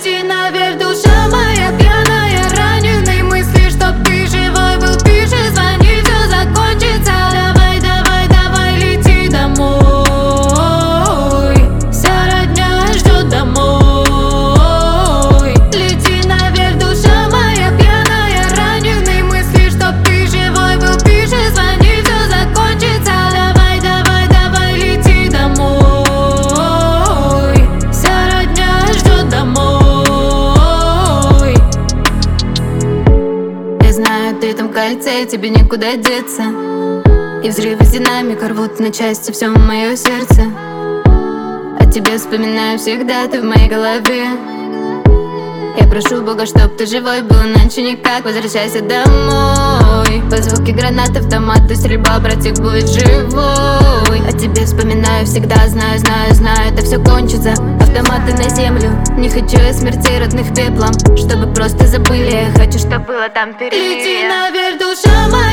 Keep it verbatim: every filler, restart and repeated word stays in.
Лети наверх, душа моя пьяная, раненые мысли, чтоб ты живой был, пиши, звони, все закончится. Давай, давай, давай, лети домой, вся родня ждет домой. Лети наверх, душа моя пьяная, раненые мысли, чтоб ты живой был, пиши, звони, все закончится. Давай, давай, давай, лети домой, вся родня ждет домой. Я знаю, ты там в кольце, тебе некуда деться, и взрывы динамика рвут на части все мое сердце. О тебе вспоминаю всегда, ты в моей голове. Я прошу Бога, чтоб ты живой был, иначе никак, возвращайся домой. По звуке гранат, автоматы, стрельба, братик будет живой. О тебе вспоминаю всегда, знаю, знаю, знаю, это все кончится. Автоматы на землю, не хочу я смертей родных пеплом, чтобы просто забыли, я хочу, чтоб было там впереди. Лети наверх, душа моя.